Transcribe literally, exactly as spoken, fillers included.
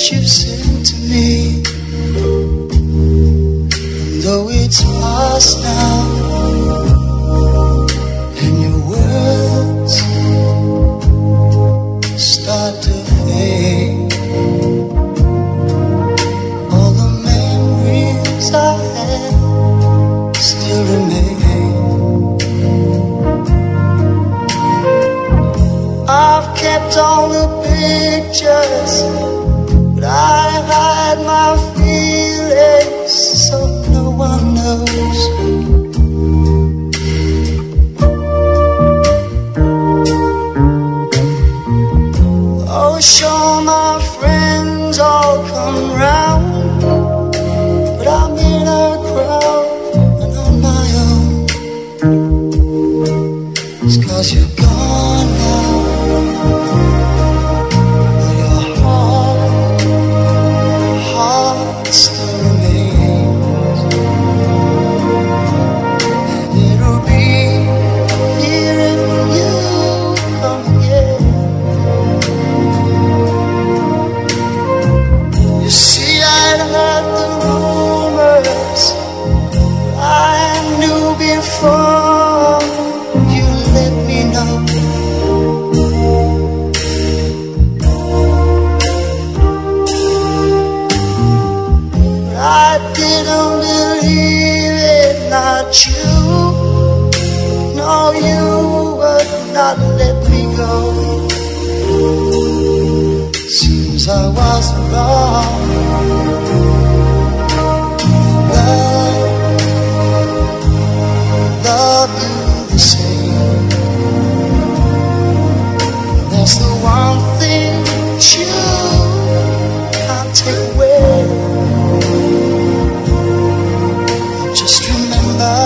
you've sent to me. And though it's past now, and your words start to fade, all the memories I had still remain. I've kept all the pictures, but I hide my feelings so no one knows. Oh, sure, my friends all come round, but I'm in a crowd and on my own. It's 'cause you're gone now. Before you let me know, but I didn't believe it, not you. No, you would not let me go. Seems I was wrong. Love love you the same. That's the one thing you can't take away. Just remember,